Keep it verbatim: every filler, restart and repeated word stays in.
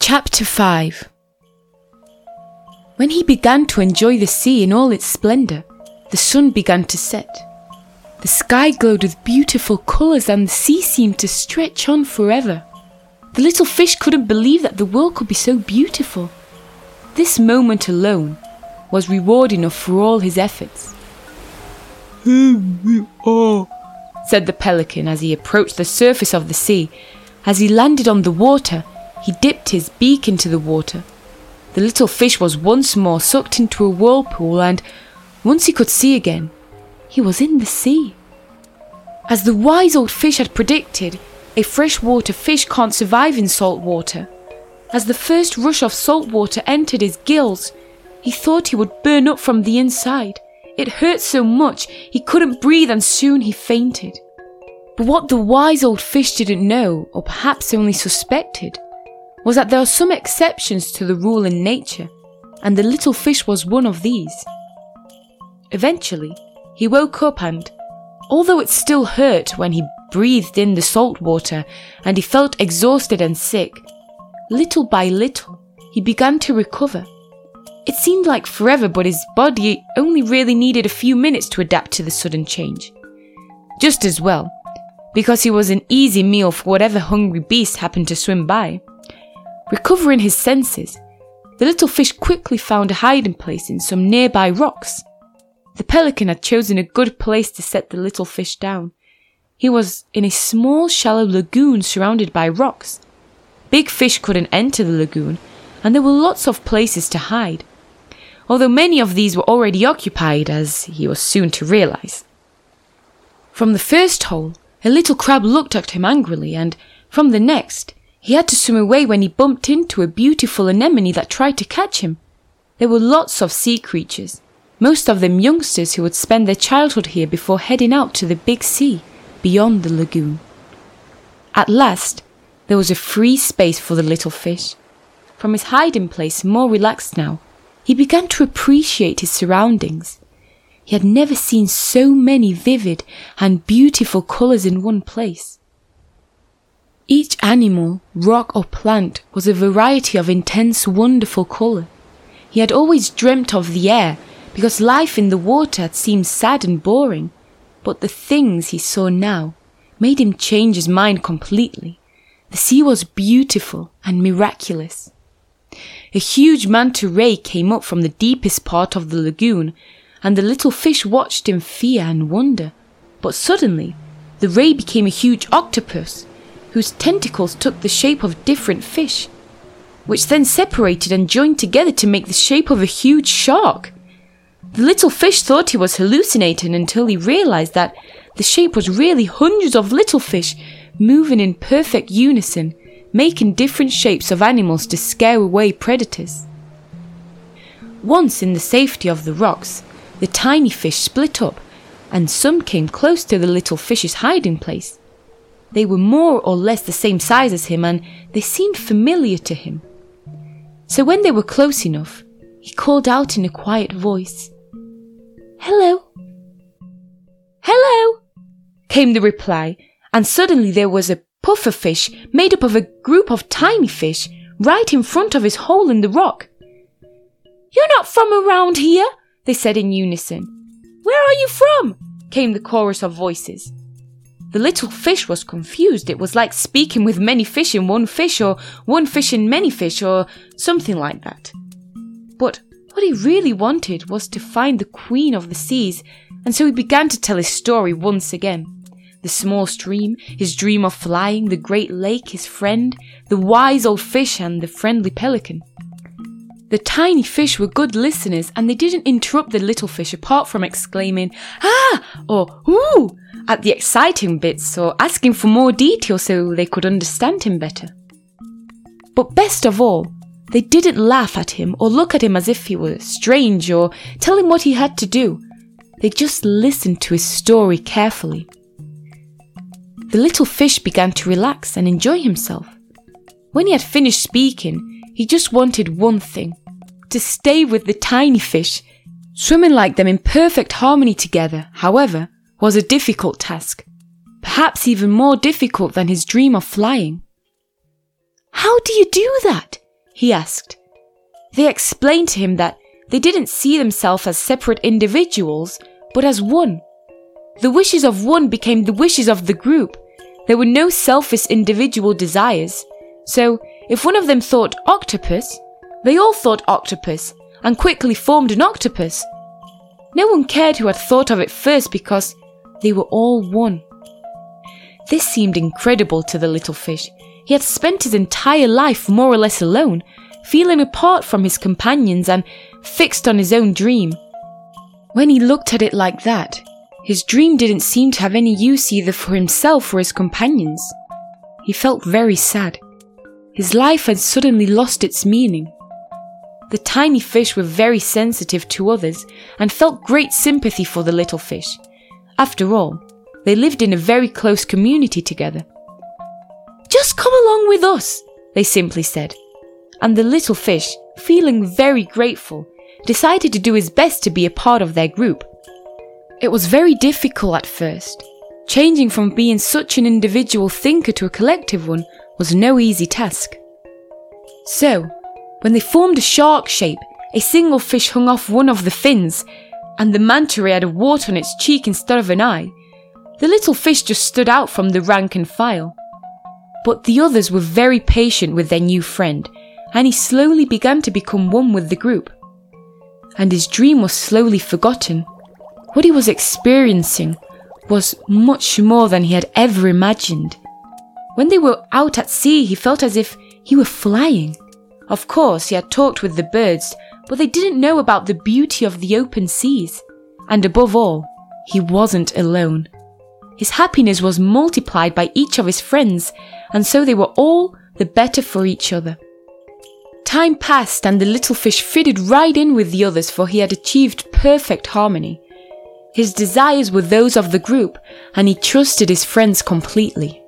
Chapter five. When he began to enjoy the sea in all its splendour, the sun began to set. The sky glowed with beautiful colours and the sea seemed to stretch on forever. The little fish couldn't believe that the world could be so beautiful. This moment alone was reward enough for all his efforts. "Here we are," said the pelican as he approached the surface of the sea. As he landed on the water, he dipped his beak into the water. The little fish was once more sucked into a whirlpool, and once he could see again, he was in the sea. As the wise old fish had predicted, a freshwater fish can't survive in salt water. As the first rush of salt water entered his gills, he thought he would burn up from the inside. It hurt so much he couldn't breathe and soon he fainted. But what the wise old fish didn't know, or perhaps only suspected, was that there are some exceptions to the rule in nature, and the little fish was one of these. Eventually, he woke up and, although it still hurt when he breathed in the salt water and he felt exhausted and sick, little by little he began to recover. It seemed like forever, but his body only really needed a few minutes to adapt to the sudden change. Just as well, because he was an easy meal for whatever hungry beast happened to swim by. Recovering his senses, the little fish quickly found a hiding place in some nearby rocks. The pelican had chosen a good place to set the little fish down. He was in a small shallow lagoon surrounded by rocks. Big fish couldn't enter the lagoon, and there were lots of places to hide, although many of these were already occupied, as he was soon to realize. From the first hole, a little crab looked at him angrily, and from the next, he had to swim away when he bumped into a beautiful anemone that tried to catch him. There were lots of sea creatures, most of them youngsters who would spend their childhood here before heading out to the big sea beyond the lagoon. At last, there was a free space for the little fish. From his hiding place, more relaxed now, he began to appreciate his surroundings. He had never seen so many vivid and beautiful colours in one place. Each animal, rock or plant was a variety of intense, wonderful colour. He had always dreamt of the air because life in the water had seemed sad and boring, but the things he saw now made him change his mind completely. The sea was beautiful and miraculous. A huge manta ray came up from the deepest part of the lagoon, and the little fish watched in fear and wonder. But suddenly, the ray became a huge octopus, whose tentacles took the shape of different fish, which then separated and joined together to make the shape of a huge shark. The little fish thought he was hallucinating until he realized that the shape was really hundreds of little fish moving in perfect unison, making different shapes of animals to scare away predators. Once in the safety of the rocks, the tiny fish split up, and some came close to the little fish's hiding place. They were more or less the same size as him, and they seemed familiar to him. So when they were close enough, he called out in a quiet voice, "Hello." "Hello," came the reply, and suddenly there was a puffer fish made up of a group of tiny fish right in front of his hole in the rock. "You're not from around here," they said in unison. "Where are you from?" came the chorus of voices. The little fish was confused. It was like speaking with many fish in one fish, or one fish in many fish, or something like that. But what he really wanted was to find the queen of the seas, and so he began to tell his story once again. The small stream, his dream of flying, the great lake, his friend, the wise old fish, and the friendly pelican. The tiny fish were good listeners, and they didn't interrupt the little fish apart from exclaiming, "Ah!" or "Ooh!" at the exciting bits, or asking for more detail so they could understand him better. But best of all, they didn't laugh at him or look at him as if he were strange or tell him what he had to do. They just listened to his story carefully. The little fish began to relax and enjoy himself. When he had finished speaking, he just wanted one thing, to stay with the tiny fish. Swimming like them in perfect harmony together, however, was a difficult task, perhaps even more difficult than his dream of flying. "How do you do that?" he asked. They explained to him that they didn't see themselves as separate individuals, but as one. The wishes of one became the wishes of the group. There were no selfish individual desires. So, if one of them thought octopus, they all thought octopus and quickly formed an octopus. No one cared who had thought of it first because they were all one. This seemed incredible to the little fish. He had spent his entire life more or less alone, feeling apart from his companions and fixed on his own dream. When he looked at it like that, his dream didn't seem to have any use either for himself or his companions. He felt very sad. His life had suddenly lost its meaning. The tiny fish were very sensitive to others and felt great sympathy for the little fish. After all, they lived in a very close community together. "Just come along with us," they simply said. And the little fish, feeling very grateful, decided to do his best to be a part of their group. It was very difficult at first. Changing from being such an individual thinker to a collective one was no easy task. So, when they formed a shark shape, a single fish hung off one of the fins, and the manta ray had a wart on its cheek instead of an eye. The little fish just stood out from the rank and file. But the others were very patient with their new friend, and he slowly began to become one with the group. And his dream was slowly forgotten. What he was experiencing was much more than he had ever imagined. When they were out at sea, he felt as if he were flying. Of course, he had talked with the birds, but they didn't know about the beauty of the open seas. And above all, he wasn't alone. His happiness was multiplied by each of his friends, and so they were all the better for each other. Time passed and the little fish fitted right in with the others, for he had achieved perfect harmony. His desires were those of the group, and he trusted his friends completely.